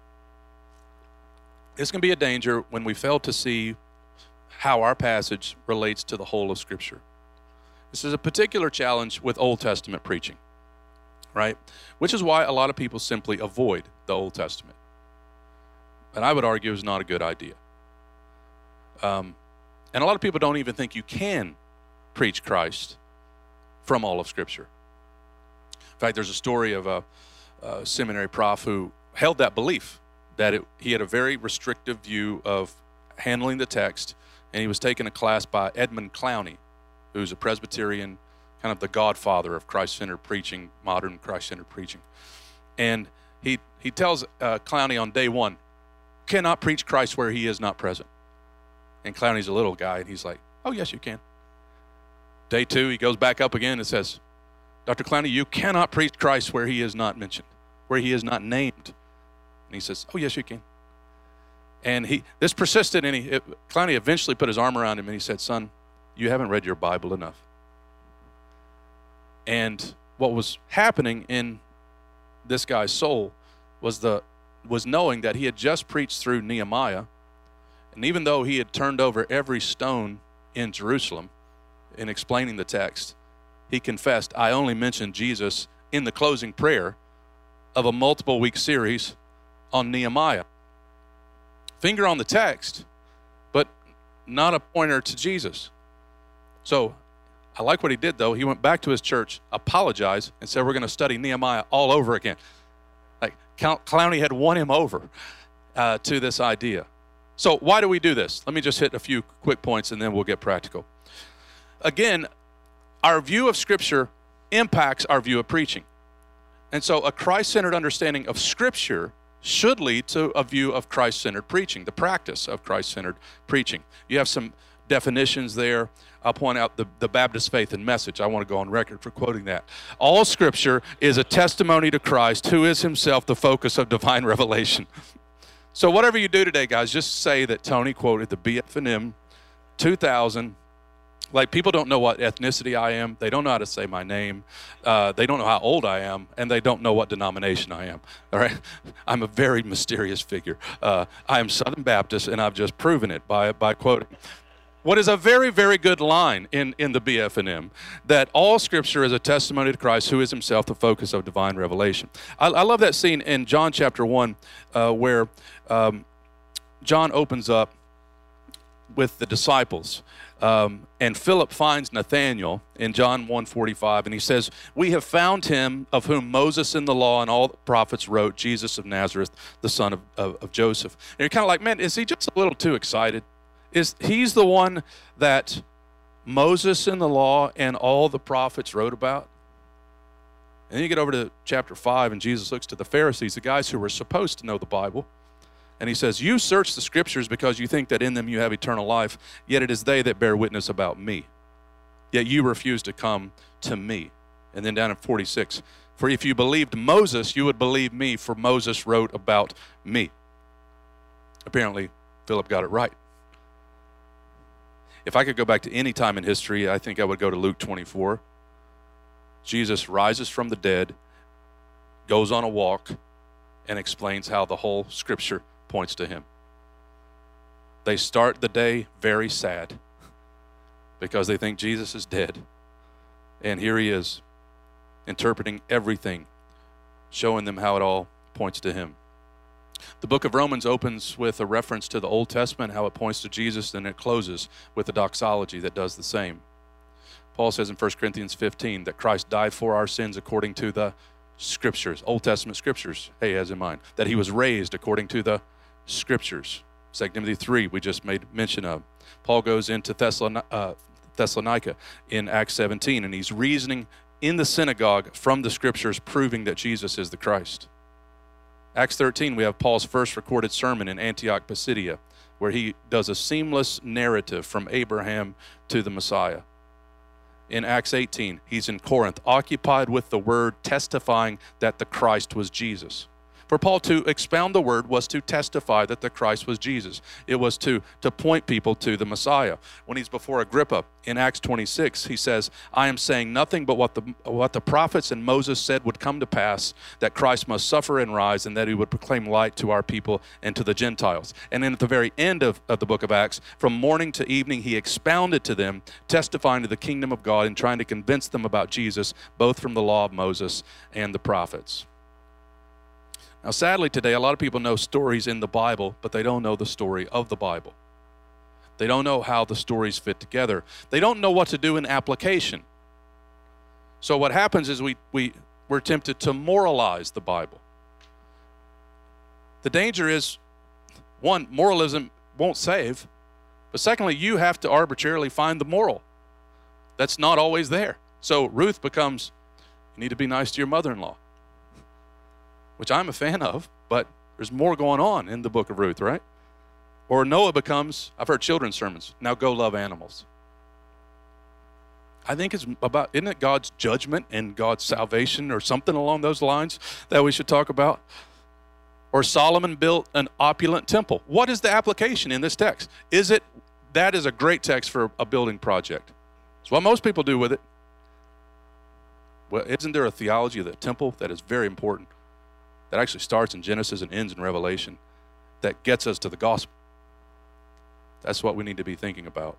Speaker 1: This can be a danger when we fail to see how our passage relates to the whole of Scripture. This is a particular challenge with Old Testament preaching, right? Which is why a lot of people simply avoid the Old Testament. And I would argue is not a good idea. And a lot of people don't even think you can preach Christ from all of Scripture. In fact, there's a story of a seminary prof who held that belief, that he had a very restrictive view of handling the text, and he was taking a class by Edmund Clowney, who's a Presbyterian, kind of the godfather of Christ-centered preaching, modern Christ-centered preaching. And he tells Clowney on day 1, cannot preach Christ where he is not present. And Clowney's a little guy, and he's like, oh, yes, you can. Day 2, he goes back up again and says, Dr. Clowney, you cannot preach Christ where he is not mentioned, where he is not named. And he says, oh, yes, you can. And this persisted, and Clowney eventually put his arm around him, and he said, son, you haven't read your Bible enough. And what was happening in this guy's soul was knowing that he had just preached through Nehemiah, and even though he had turned over every stone in Jerusalem in explaining the text, he confessed, I only mentioned Jesus in the closing prayer of a multiple-week series on Nehemiah. Finger on the text, but not a pointer to Jesus. So I like what he did, though. He went back to his church, apologized, and said, we're going to study Nehemiah all over again. Like, Clowney had won him over to this idea. So why do we do this? Let me just hit a few quick points, and then we'll get practical. Again, our view of Scripture impacts our view of preaching. And so a Christ-centered understanding of Scripture should lead to a view of Christ-centered preaching, the practice of Christ-centered preaching. You have some definitions there. I'll point out the Baptist Faith and Message. I want to go on record for quoting that. All Scripture is a testimony to Christ, who is himself the focus of divine revelation. So whatever you do today, guys, just say that Tony quoted the BF&M 2000. Like, people don't know what ethnicity I am. They don't know how to say my name. They don't know how old I am, and they don't know what denomination I am. All right? I'm a very mysterious figure. I am Southern Baptist, and I've just proven it by quoting what is a very, very good line in the BF&M, that all Scripture is a testimony to Christ, who is himself the focus of divine revelation. I love that scene in John chapter 1 where John opens up with the disciples. And Philip finds Nathanael in John 1:45, and he says, we have found him of whom Moses in the law and all the prophets wrote, Jesus of Nazareth, the son of Joseph. And you're kind of like, man, is he just a little too excited? He's the one that Moses in the law and all the prophets wrote about? And then you get over to chapter 5, and Jesus looks to the Pharisees, the guys who were supposed to know the Bible. And he says, you search the Scriptures because you think that in them you have eternal life, yet it is they that bear witness about me. Yet you refuse to come to me. And then down in 46, for if you believed Moses, you would believe me, for Moses wrote about me. Apparently, Philip got it right. If I could go back to any time in history, I think I would go to Luke 24. Jesus rises from the dead, goes on a walk, and explains how the whole Scripture points to him. They start the day very sad because they think Jesus is dead. And here he is, interpreting everything, showing them how it all points to him. The book of Romans opens with a reference to the Old Testament, how it points to Jesus, and it closes with a doxology that does the same. Paul says in 1 Corinthians 15 that Christ died for our sins according to the Scriptures, Old Testament Scriptures, he has in mind, that he was raised according to the Scriptures. 2 Timothy 3, we just made mention of. Paul goes into Thessalonica in Acts 17, and he's reasoning in the synagogue from the Scriptures, proving that Jesus is the Christ. Acts 13, we have Paul's first recorded sermon in Antioch, Pisidia, where he does a seamless narrative from Abraham to the Messiah. In Acts 18, he's in Corinth, occupied with the word, testifying that the Christ was Jesus. For Paul to expound the word was to testify that the Christ was Jesus. It was to point people to the Messiah. When he's before Agrippa in Acts 26, he says, I am saying nothing but what the prophets and Moses said would come to pass, that Christ must suffer and rise, and that he would proclaim light to our people and to the Gentiles. And then at the very end of the book of Acts, from morning to evening, he expounded to them, testifying to the kingdom of God and trying to convince them about Jesus, both from the law of Moses and the prophets. Now, sadly, today, a lot of people know stories in the Bible, but they don't know the story of the Bible. They don't know how the stories fit together. They don't know what to do in application. So what happens is we're tempted to moralize the Bible. The danger is, one, moralism won't save, but secondly, you have to arbitrarily find the moral. That's not always there. So Ruth becomes, you need to be nice to your mother-in-law, which I'm a fan of, but there's more going on in the book of Ruth, right? Or Noah becomes, I've heard children's sermons, now go love animals. I think it's about, isn't it God's judgment and God's salvation or something along those lines that we should talk about? Or Solomon built an opulent temple. What is the application in this text? That is a great text for a building project. It's what most people do with it. Well, isn't there a theology of the temple that is very important, that actually starts in Genesis and ends in Revelation, that gets us to the gospel? That's what we need to be thinking about.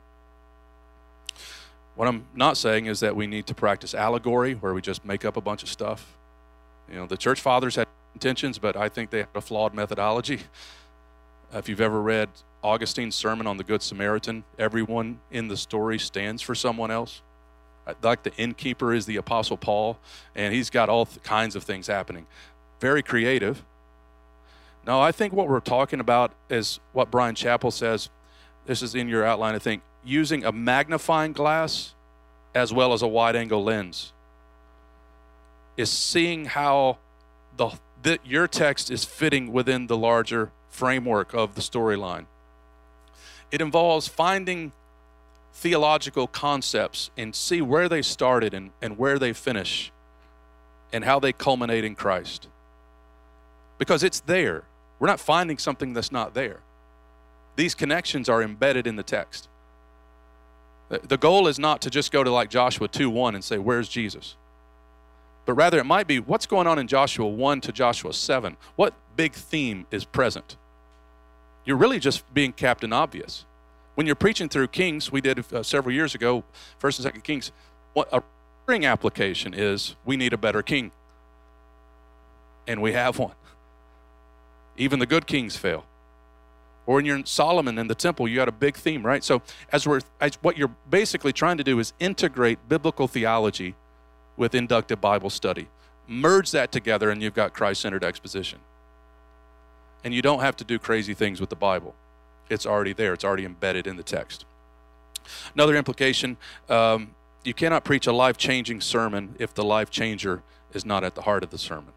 Speaker 1: What I'm not saying is that we need to practice allegory, where we just make up a bunch of stuff. You know, the church fathers had intentions, but I think they had a flawed methodology. If you've ever read Augustine's sermon on the Good Samaritan, everyone in the story stands for someone else. Like the innkeeper is the Apostle Paul, and he's got all kinds of things happening. Very creative. No, I think what we're talking about is what Bryan Chapell says. This is in your outline, I think. Using a magnifying glass as well as a wide-angle lens is seeing how your text is fitting within the larger framework of the storyline. It involves finding theological concepts and see where they started and where they finish and how they culminate in Christ. Because it's there. We're not finding something that's not there. These connections are embedded in the text. The goal is not to just go to like Joshua 2:1 and say, where's Jesus? But rather it might be, what's going on in Joshua 1 to Joshua 7? What big theme is present? You're really just being Captain Obvious. When you're preaching through Kings, we did several years ago, 1st and 2nd Kings, what a recurring application is, we need a better king. And we have one. Even the good kings fail. Or when you're in Solomon in the temple, you got a big theme, right? So what you're basically trying to do is integrate biblical theology with inductive Bible study. Merge that together and you've got Christ-centered exposition. And you don't have to do crazy things with the Bible. It's already there. It's already embedded in the text. Another implication, you cannot preach a life-changing sermon if the life changer is not at the heart of the sermon.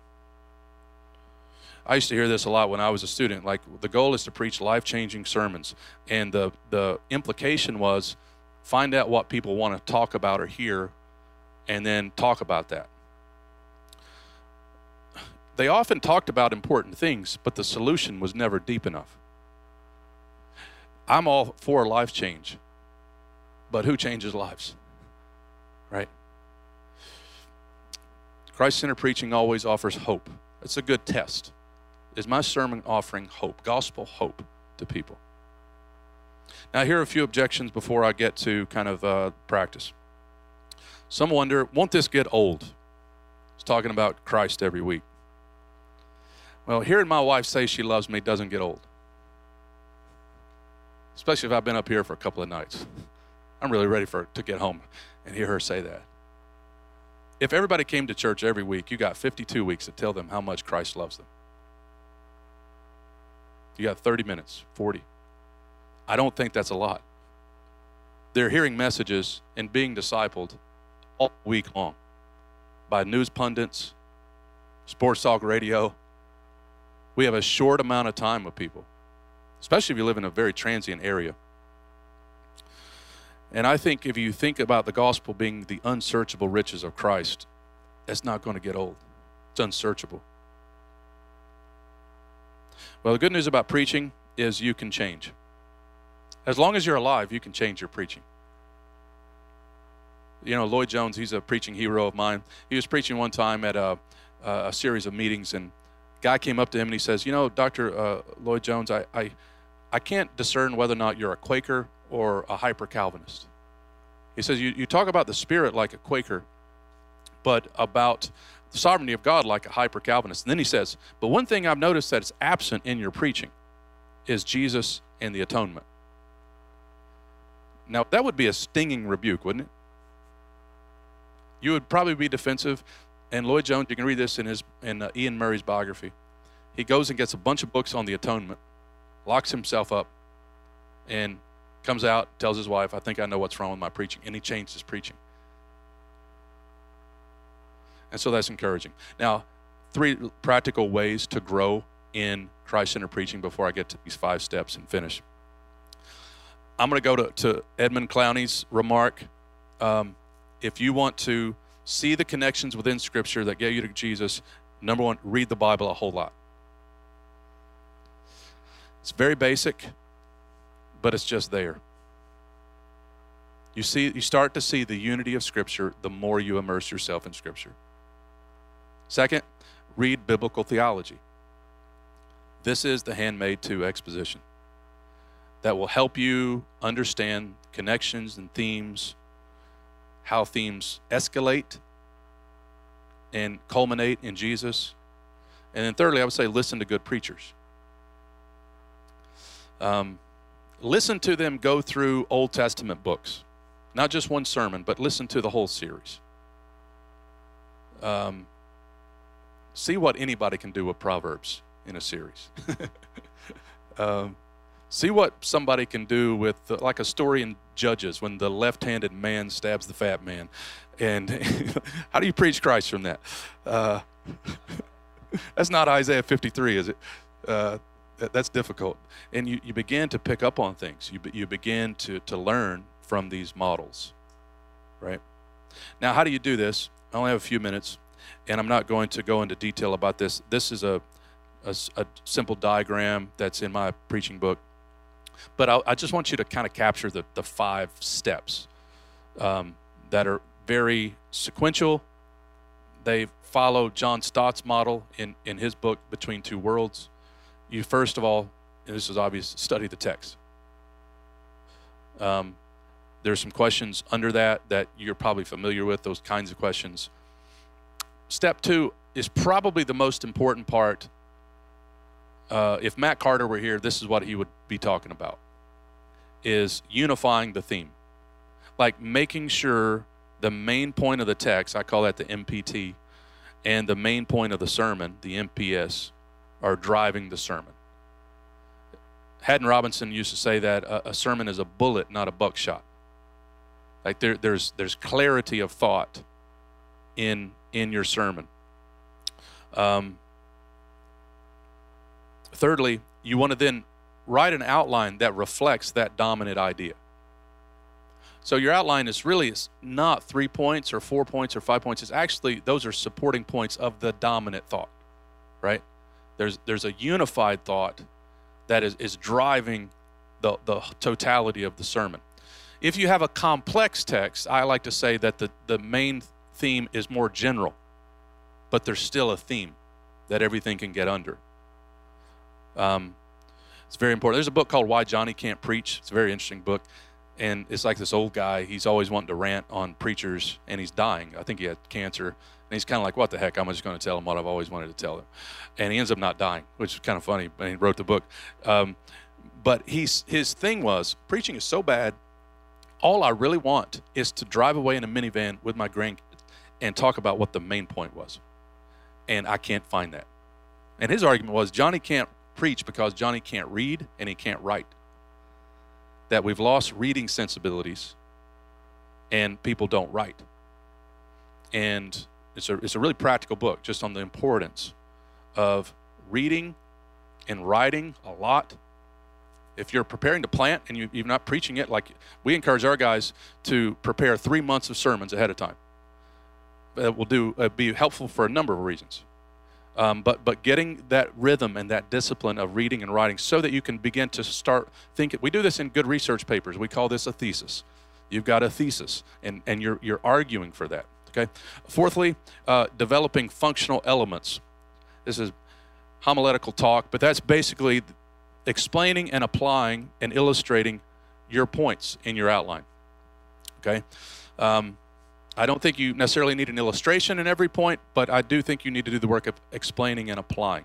Speaker 1: I used to hear this a lot when I was a student. Like, the goal is to preach life-changing sermons. And the implication was find out what people want to talk about or hear and then talk about that. They often talked about important things, but the solution was never deep enough. I'm all for life change, but who changes lives, right? Christ-centered preaching always offers hope. It's a good test. Is my sermon offering hope, gospel hope to people? Now, here are a few objections before I get to kind of practice. Some wonder, won't this get old? It's talking about Christ every week. Well, hearing my wife say she loves me doesn't get old. Especially if I've been up here for a couple of nights. I'm really ready to get home and hear her say that. If everybody came to church every week, you got 52 weeks to tell them how much Christ loves them. You got 30 minutes, 40. I don't think that's a lot. They're hearing messages and being discipled all week long by news pundits, sports talk radio. We have a short amount of time with people, especially if you live in a very transient area. And I think if you think about the gospel being the unsearchable riches of Christ, that's not going to get old. It's unsearchable. Well, the good news about preaching is you can change. As long as you're alive, you can change your preaching. You know, Lloyd Jones, he's a preaching hero of mine. He was preaching one time at a series of meetings, and a guy came up to him and he says, you know, Dr. Lloyd Jones, I can't discern whether or not you're a Quaker or a hyper-Calvinist. He says, you talk about the Spirit like a Quaker, but about the sovereignty of God like a hyper-Calvinist. And then he says, but one thing I've noticed that is absent in your preaching is Jesus and the atonement. Now, that would be a stinging rebuke, wouldn't it? You would probably be defensive. And Lloyd Jones, you can read this in Ian Murray's biography. He goes and gets a bunch of books on the atonement, locks himself up, and comes out, tells his wife, I think I know what's wrong with my preaching. And he changed his preaching. And so that's encouraging. Now, 3 practical ways to grow in Christ-centered preaching before I get to these 5 steps and finish. I'm going to go to Edmund Clowney's remark. If you want to see the connections within Scripture that get you to Jesus, number 1, read the Bible a whole lot. It's very basic, but it's just there. You start to see the unity of Scripture the more you immerse yourself in Scripture. Second, read biblical theology. This is the handmaid to exposition that will help you understand connections and themes, how themes escalate and culminate in Jesus. And then thirdly, I would say listen to good preachers. Listen to them go through Old Testament books. not just one sermon, but listen to the whole series. See what anybody can do with Proverbs in a series. See what somebody can do with, like a story in Judges, when the left-handed man stabs the fat man. And how do you preach Christ from that? That's not Isaiah 53, is it? That's difficult. And you begin to pick up on things. You begin to learn from these models, right? Now, how do you do this? I only have a few minutes, and I'm not going to go into detail about this. This is a simple diagram that's in my preaching book. But I just want you to kind of capture the 5 steps that are very sequential. They follow John Stott's model in his book, Between Two Worlds. You first of all, and this is obvious, study the text. There's some questions under that you're probably familiar with, those kinds of questions. Step 2 is probably the most important part. If Matt Carter were here, this is what he would be talking about, is unifying the theme. Like making sure the main point of the text, I call that the MPT, and the main point of the sermon, the MPS, are driving the sermon. Haddon Robinson used to say that a sermon is a bullet, not a buckshot. Like there's clarity of thought in your sermon. Thirdly, you want to then write an outline that reflects that dominant idea. So your outline is really not 3 points or 4 points or 5 points. It's actually, those are supporting points of the dominant thought, right? There's a unified thought that is driving the totality of the sermon. If you have a complex text, I like to say that the main theme is more general, but there's still a theme that everything can get under. It's very important. There's a book called Why Johnny Can't Preach. It's a very interesting book. And it's like this old guy, he's always wanting to rant on preachers, and he's dying. I think he had cancer. And he's kind of like, what the heck, I'm just going to tell him what I've always wanted to tell him. And he ends up not dying, which is kind of funny, and he wrote the book. But his thing was, preaching is so bad, all I really want is to drive away in a minivan with my grandkids and talk about what the main point was. And I can't find that. And his argument was, Johnny can't preach because Johnny can't read and he can't write. That we've lost reading sensibilities and people don't write. And it's a really practical book just on the importance of reading and writing a lot. If you're preparing to plant and you're not preaching it, like we encourage our guys to prepare 3 months of sermons ahead of time. That will be helpful for a number of reasons. But getting that rhythm and that discipline of reading and writing so that you can begin to start thinking. We do this in good research papers. We call this a thesis. You've got a thesis, and you're arguing for that. Okay. Fourthly, developing functional elements. This is homiletical talk, but that's basically explaining and applying and illustrating your points in your outline. Okay. I don't think you necessarily need an illustration in every point, but I do think you need to do the work of explaining and applying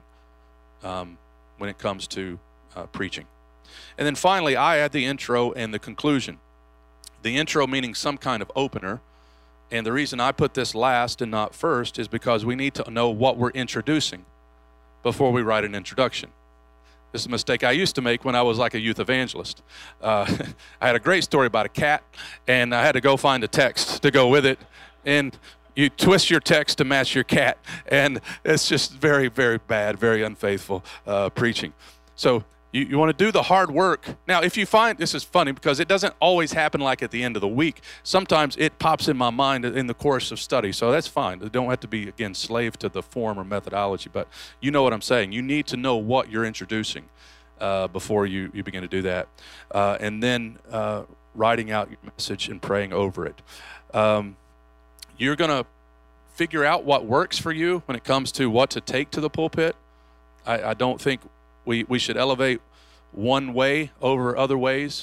Speaker 1: when it comes to preaching. And then finally, I add the intro and the conclusion. The intro meaning some kind of opener. And the reason I put this last and not first is because we need to know what we're introducing before we write an introduction. This is a mistake I used to make when I was like a youth evangelist. I had a great story about a cat, and I had to go find a text to go with it. And you twist your text to match your cat, and it's just very, very bad, very unfaithful preaching. So you want to do the hard work. Now, if you find, this is funny because it doesn't always happen like at the end of the week. Sometimes it pops in my mind in the course of study, so that's fine. You don't have to be, again, slave to the form or methodology, but you know what I'm saying. You need to know what you're introducing before you begin to do that. And then writing out your message and praying over it. You're going to figure out what works for you when it comes to what to take to the pulpit. I don't think we should elevate one way over other ways.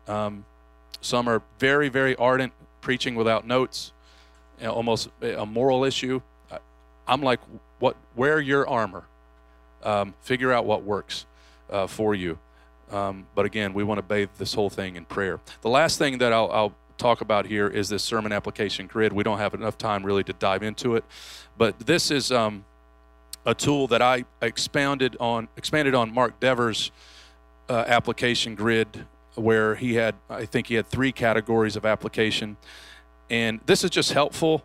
Speaker 1: Some are very, very ardent, preaching without notes, almost a moral issue. I'm like, wear your armor. Figure out what works for you. But again, we want to bathe this whole thing in prayer. The last thing that I'll talk about here is this sermon application grid. We don't have enough time really to dive into it, but this is a tool that I expanded on Mark Dever's application grid, where I think he had 3 categories of application, and this is just helpful.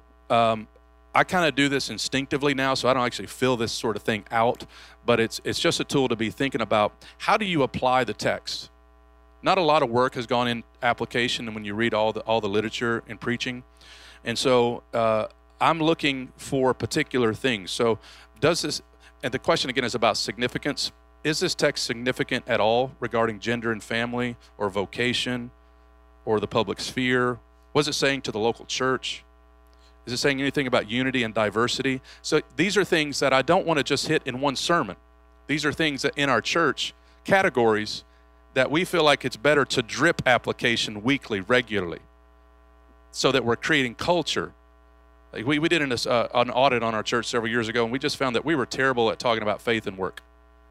Speaker 1: I kind of do this instinctively now, so I don't actually fill this sort of thing out, but it's just a tool to be thinking about, how do you apply the text? Not a lot of work has gone in application, and when you read all the literature in preaching, and so I'm looking for particular things. So does this, and the question again is about significance. Is this text significant at all regarding gender and family, or vocation, or the public sphere? What is it saying to the local church? Is it saying anything about unity and diversity? So these are things that I don't want to just hit in one sermon. These are things that in our church, categories that we feel like it's better to drip application weekly, regularly, so that we're creating culture. Like we did an audit on our church several years ago, and we just found that we were terrible at talking about faith and work.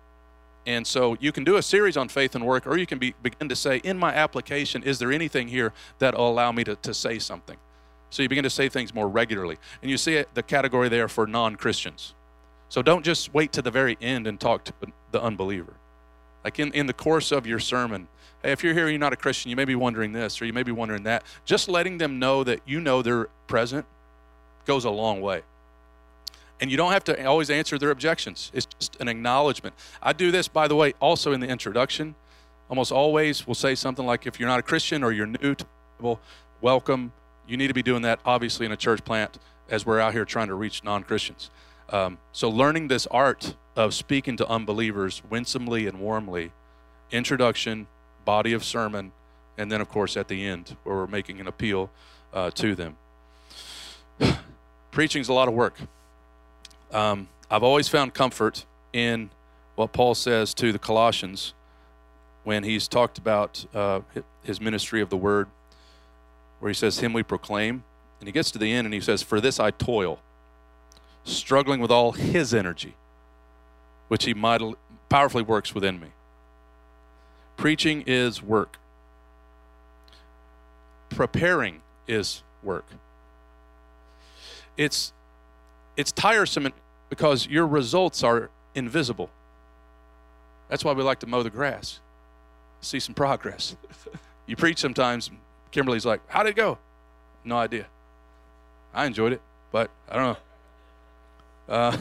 Speaker 1: And so you can do a series on faith and work, or you can begin to say, in my application, is there anything here that will allow me to say something? So you begin to say things more regularly. And you see the category there for non-Christians. So don't just wait to the very end and talk to the unbeliever. Like in the course of your sermon, hey, if you're here and you're not a Christian, you may be wondering this, or you may be wondering that. Just letting them know that you know they're present goes a long way. And you don't have to always answer their objections. It's just an acknowledgement. I do this, by the way, also in the introduction. Almost always we'll say something like, if you're not a Christian or you're new to the Bible, welcome. You need to be doing that, obviously, in a church plant, as we're out here trying to reach non-Christians. So learning this art of speaking to unbelievers winsomely and warmly, introduction, body of sermon, and then, of course, at the end, where we're making an appeal to them. Preaching's a lot of work. I've always found comfort in what Paul says to the Colossians when he's talked about his ministry of the word, where he says, him we proclaim. And he gets to the end and he says, for this I toil, struggling with all his energy, which he powerfully works within me. Preaching is work. Preparing is work. It's tiresome because your results are invisible. That's why we like to mow the grass, see some progress. You preach sometimes, Kimberly's like, how'd it go? No idea. I enjoyed it, but I don't know.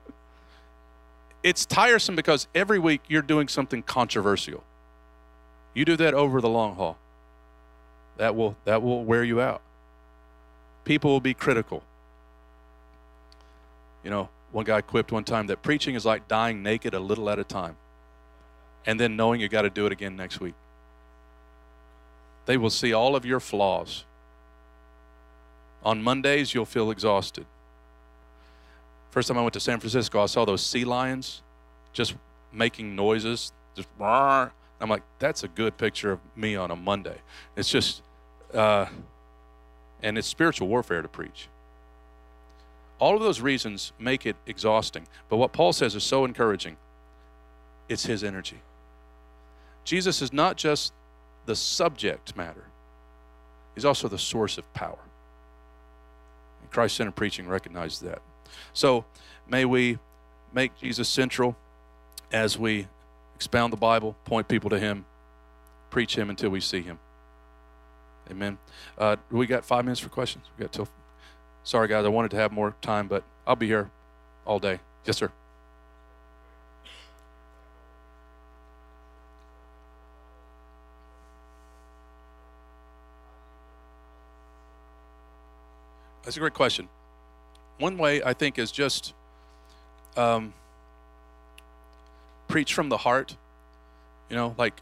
Speaker 1: It's tiresome because every week you're doing something controversial. You do that over the long haul. That will wear you out. People will be critical. You know, one guy quipped one time that preaching is like dying naked a little at a time, and then knowing you got to do it again next week. They will see all of your flaws. On Mondays, you'll feel exhausted. First time I went to San Francisco, I saw those sea lions just making noises, just roar. I'm like, that's a good picture of me on a Monday. It's just, and it's spiritual warfare to preach. All of those reasons make it exhausting. But what Paul says is so encouraging. It's his energy. Jesus is not just the subject matter. He's also the source of power. And Christ-centered preaching recognizes that. So may we make Jesus central as we expound the Bible, point people to him, preach him until we see him. Amen. We got 5 minutes for questions? We got till. Sorry, guys, I wanted to have more time, but I'll be here all day. Yes, sir. That's a great question. One way, I think, is just preach from the heart. You know, like,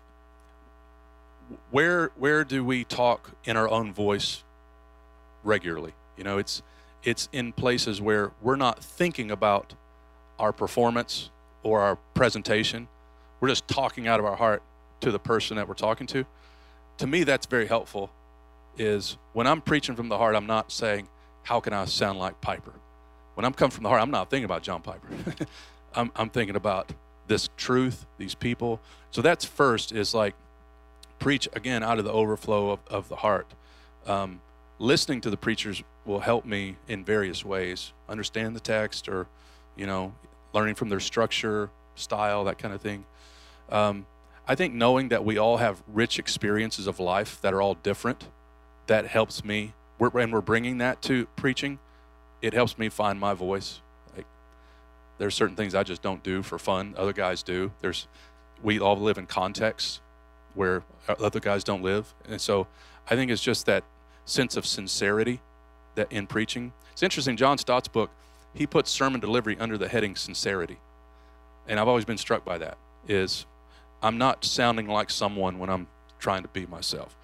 Speaker 1: where do we talk in our own voice regularly? You know, it's in places where we're not thinking about our performance or our presentation. We're just talking out of our heart to the person that we're talking to. To me, that's very helpful, is when I'm preaching from the heart, I'm not saying, how can I sound like Piper? When I'm coming from the heart, I'm not thinking about John Piper. I'm thinking about this truth, these people. So that's first, is like preach, again, out of the overflow of the heart. Listening to the preachers will help me in various ways, understand the text, or, learning from their structure, style, that kind of thing. I think knowing that we all have rich experiences of life that are all different, that helps me. We're bringing that to preaching. It helps me find my voice. Like, there's certain things I just don't do for fun. Other guys do. We all live in contexts where other guys don't live. And so I think it's just that sense of sincerity that in preaching. It's interesting, John Stott's book, he puts sermon delivery under the heading sincerity. And I've always been struck by that, is I'm not sounding like someone when I'm trying to be myself.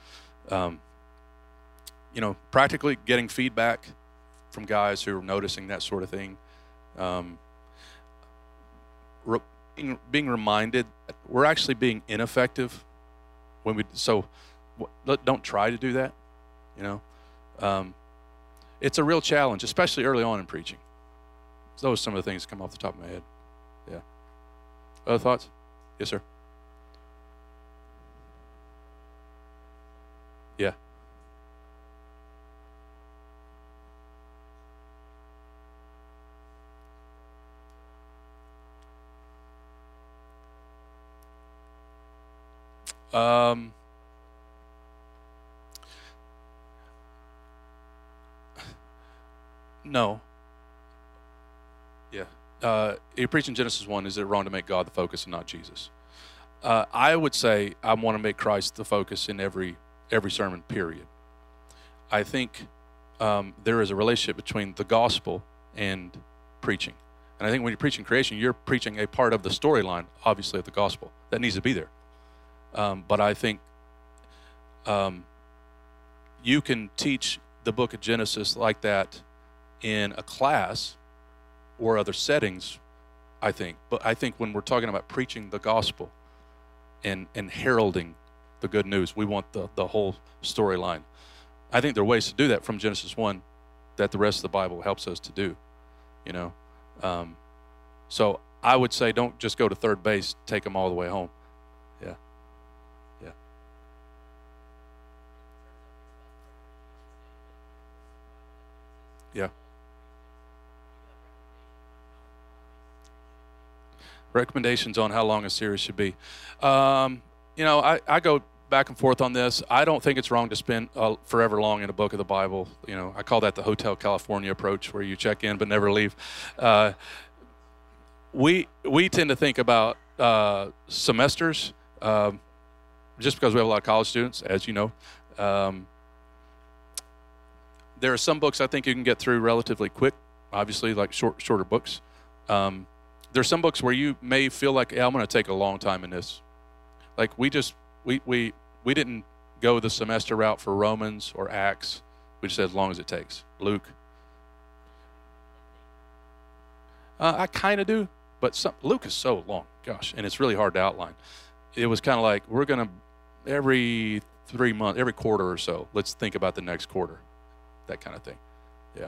Speaker 1: Practically getting feedback from guys who are noticing that sort of thing. Being reminded that we're actually being ineffective when don't try to do that. It's a real challenge, especially early on in preaching. Those are some of the things that come off the top of my head. Yeah. Other thoughts? Yes, sir. Yeah. No. Yeah. You're preaching Genesis 1, is it wrong to make God the focus and not Jesus? I would say I want to make Christ the focus in every sermon, period. I think there is a relationship between the gospel and preaching. And I think when you're preaching creation, you're preaching a part of the storyline, obviously, of the gospel. That needs to be there. But I think you can teach the book of Genesis like that in a class or other settings, I think. But I think when we're talking about preaching the gospel and heralding the good news, we want the whole storyline. I think there are ways to do that from Genesis 1 that the rest of the Bible helps us to do, So I would say don't just go to third base, take them all the way home. Yeah. Yeah. Yeah. Recommendations on how long a series should be. I go back and forth on this. I don't think it's wrong to spend forever long in a book of the Bible. I call that the Hotel California approach, where you check in but never leave. We tend to think about semesters just because we have a lot of college students, as you know. There are some books I think you can get through relatively quick, obviously, like shorter books. There's some books where you may feel like, I'm going to take a long time in this. Like we didn't go the semester route for Romans or Acts. We just said as long as it takes. Luke. I kind of do, but Luke is so long, gosh, and it's really hard to outline. It was kind of like, we're going to, every 3 months, every quarter or so, let's think about the next quarter, that kind of thing. Yeah.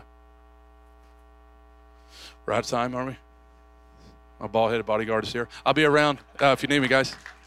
Speaker 1: We're out of time, are we? My bald-headed bodyguard is here. I'll be around if you need me, guys.